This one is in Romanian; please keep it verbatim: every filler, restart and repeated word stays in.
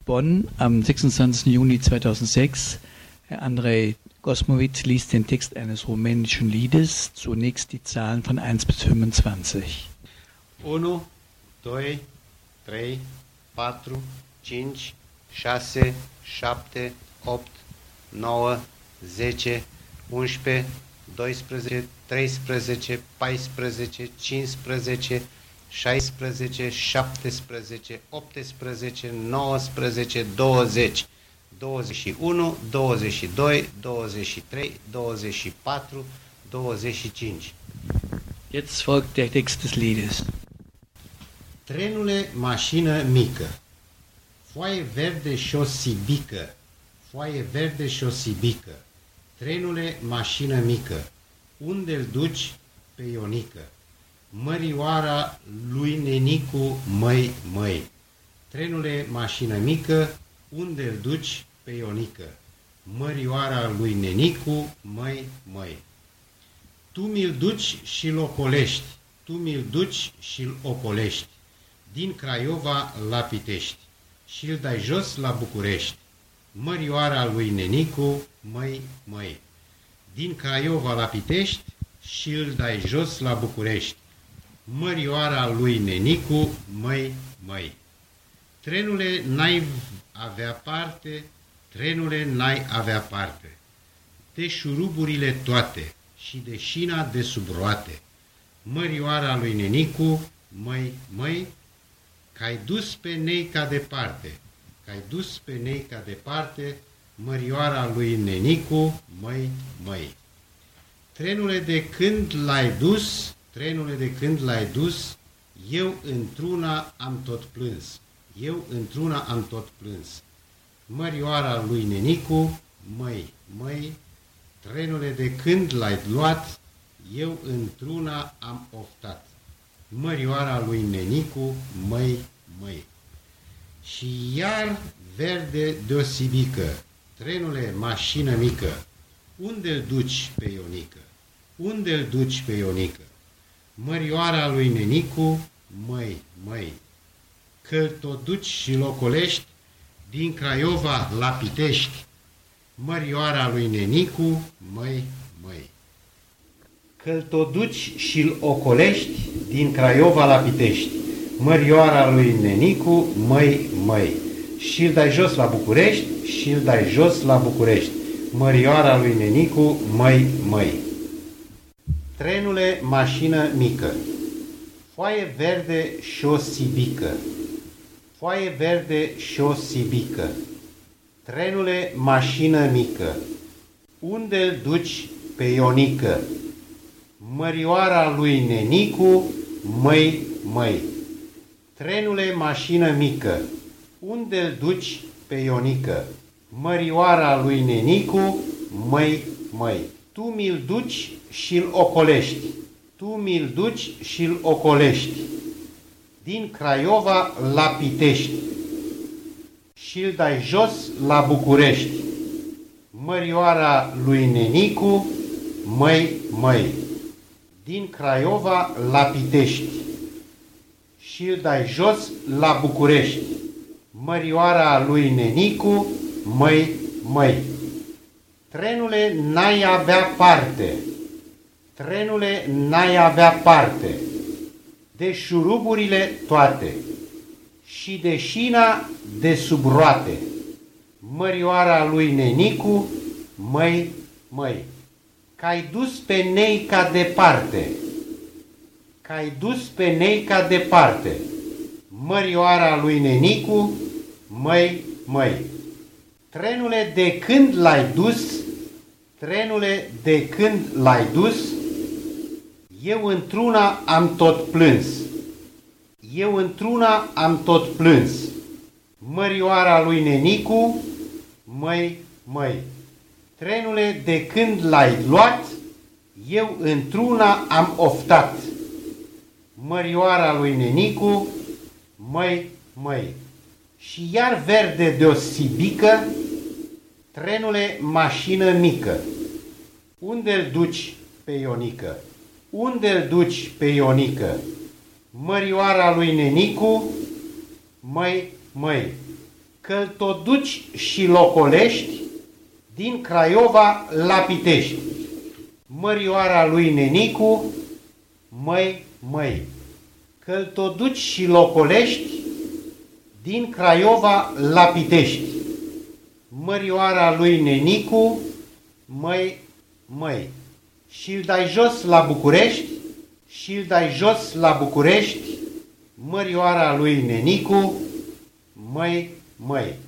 Bonn am sechsundzwanzigsten Juni zweitausendsechs. Herr Andrei Gosmowitz liest den Text eines rumänischen Liedes, zunächst die Zahlen von eins bis fünfundzwanzig. unu, doi, trei, patru, cinci, șase, șapte, opt, nouă, zece, unsprezece, doisprezece, treisprezece, paisprezece, cincisprezece, șaisprezece, șaptesprezece, optsprezece, nouăsprezece, douăzeci, douăzeci și unu, douăzeci și doi, douăzeci și trei, douăzeci și patru, douăzeci și cinci. Jetzt folgt der Text des Liedes. Trenule, mașină mică, foaie verde și o sibică, foaie verde și o sibică. Trenule, mașină mică, unde-l duci pe Ionică? Mărioara lui Nenicu, măi, măi. Trenule, mașină mică, unde-l duci pe Ionică? Mărioara lui Nenicu, măi, măi. Tu mi-l duci și-l ocolești, tu mi-l duci și-l ocolești, din Craiova la Pitești, și-l dai jos la București. Mărioara lui Nenicu, măi, măi. Din Craiova la Pitești, și-l dai jos la București. Mărioara lui Nenicu, măi, măi. Trenule, n-ai avea parte, trenule, n-ai avea parte, de șuruburile toate și de șina de sub roate. Mărioara lui Nenicu, măi, măi, că-ai dus pe Neica departe, că-ai dus pe Neica departe, mărioara lui Nenicu, măi, măi. Trenule, de când l-ai dus, trenule, de când l-ai dus, eu într-una am tot plâns, eu într-una am tot plâns. Mărioara lui Nenicu, măi, măi, trenule, de când l-ai luat, eu într-una am oftat. Mărioara lui Nenicu, măi, măi. Și iar verde deosibică, trenule, mașină mică, unde-l duci pe Ionică? Unde-l duci pe Ionică? Mărioara lui Nenicu, măi, măi, că-l tot duci și-l ocolești din Craiova la Pitești. Mărioara lui Nenicu, măi, măi. Că-l tot duci și-l ocolești din Craiova la Pitești. Mărioara lui Nenicu, măi, măi. Și-l dai jos la București, și-l dai jos la București. Mărioara lui Nenicu, măi, măi. Trenule, mașină mică, foaie verde și o sibică, foaie verde și o sibică. Trenule, mașină mică, unde-l duci pe Ionică? Mărioara lui Nenicu, măi, măi. Trenule, mașină mică, unde-l duci pe Ionică? Mărioara lui Nenicu, măi, măi. Tu mi-l duci și-l ocolești, tu mi-l duci și-l ocolești, din Craiova la Pitești, și-l dai jos la București. Mărioara lui Nenicu, măi, măi. Din Craiova la Pitești, și-l dai jos la București. Mărioara lui Nenicu, măi, măi. Trenule, n-ai avea parte, trenule, n-ai avea parte, de șuruburile toate și de șina de sub roate. Mărioara lui Nenicu, măi, măi. Că-ai dus pe Neica departe, că-ai dus pe Neica departe. Mărioara lui Nenicu, măi, măi. Trenule, de când l-ai dus, trenule, de când l-ai dus, eu într-una am tot plâns, eu într-una am tot plâns. Mărioara lui Nenicu, măi, măi. Trenule, de când l-ai luat, eu într-una am oftat. Mărioara lui Nenicu, măi, măi. Și iar verde de o sibică, trenule, mașină mică, unde-l duci pe Ionică? Unde-l duci pe Ionică? Mărioara lui Nenicu, măi, măi. că-l tot duci și locolești, din Craiova la Pitești. Mărioara lui Nenicu, măi, măi, că-l tot duci și locolești, din Craiova la Pitești. Mărioara lui Nenicu, măi, măi, și-l dai jos la București, și-l dai jos la București, mărioara lui Nenicu, măi, măi.